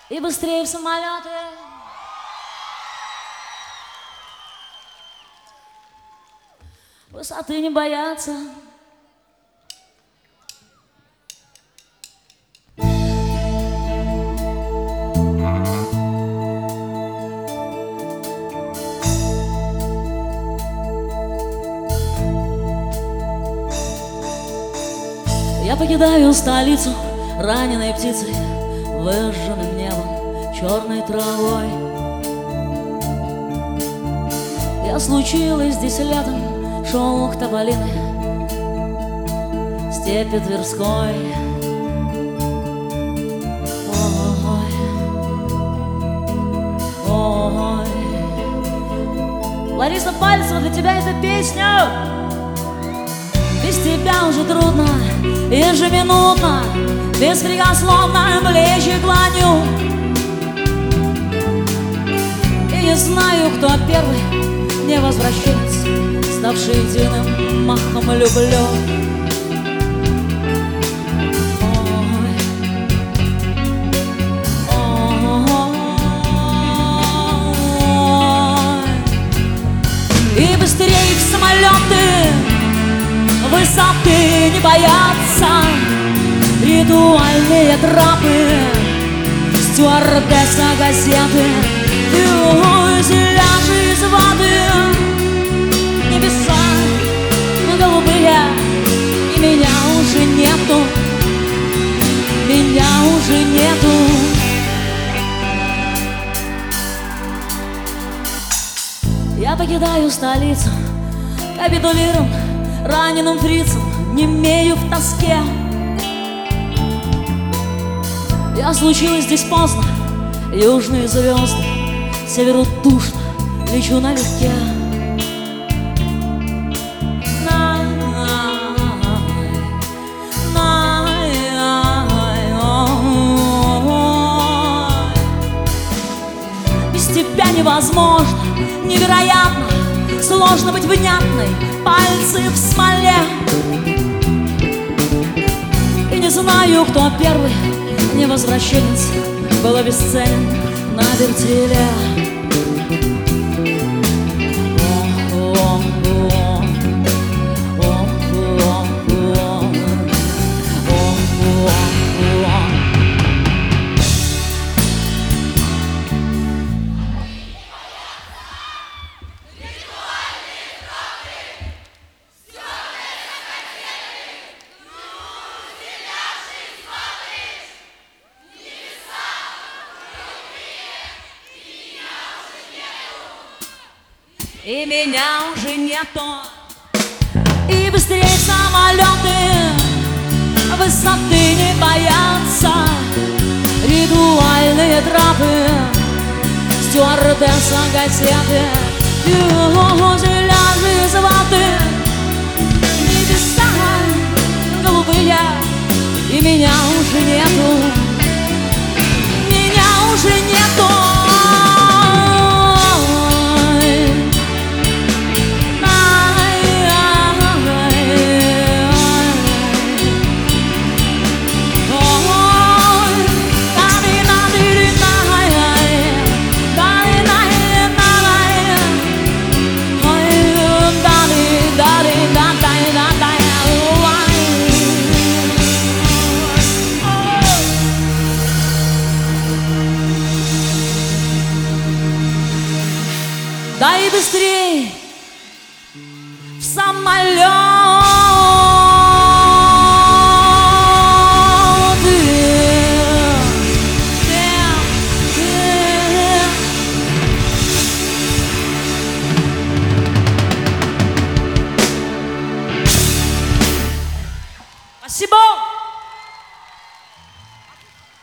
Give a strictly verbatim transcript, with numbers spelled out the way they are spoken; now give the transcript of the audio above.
И быстрее в самолеты. Высоты не боятся. Я покидаю столицу раненой птицей, выжженным небом, черной травой. Я случилась здесь летом, шелк тополиный, степи Тверской. Ой, ой. Лариса Пальцева, для тебя эта песня. Без тебя уже трудно, ежеминутно, беспрекословно плечи клоню. И не знаю, кто первый, не возвращается, ставший единым махом люблю. Ой, ой. И быстрее в самолеты, высоты не боятся, ритуальные трапы, стюардесса газеты, фюзеляжи из воды, небеса голубые, и меня уже нету, меня уже нету. Я покидаю столицу, капитулиром, раненым фрицем, немею в тоске. Я случилась здесь поздно, южные звезды, северу душно, лечу налегке. Без тебя невозможно, невероятно, сложно быть внятной, пальцы в смоле. И не знаю, кто первый, невозвращенец, был обесценен на вертеле. И меня уже нету. И быстрее самолеты, высоты не боятся, ритуальные трапы, стюардесса газеты, фюзеляжи из воды, небеса голубые, и меня уже нету, меня уже нету. Дай быстрей в самолет.